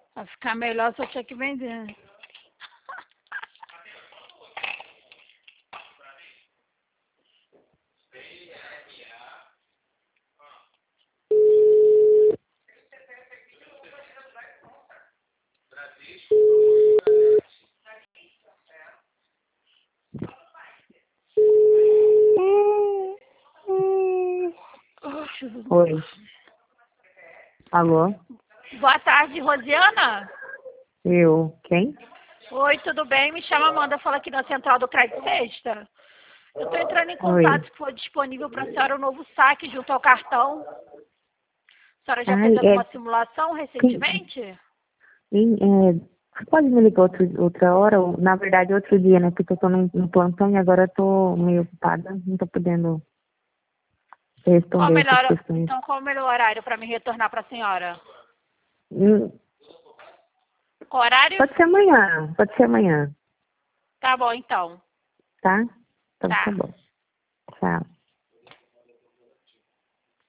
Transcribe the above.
Pra ficar melhor, só tinha que vender. Oi. Alô? Boa tarde, Rosiana. Eu. Quem? Oi, tudo bem? Me chama Amanda, fala aqui na Central do Crédito Sexta. Eu estou entrando em Oi. contato se for disponível para a senhora um novo saque junto ao cartão. A senhora já Ai, fez alguma simulação recentemente? você pode me ligar outra hora? Na verdade, outro dia, né? Porque eu tô no plantão e agora eu tô meio ocupada. Não tô podendo responder essas questões. Qual o melhor horário para me retornar para a senhora? Hum, Qual horário? Pode ser amanhã. Pode ser amanhã. Tá bom, então. Tá? Então tá Tá. bom. Tchau.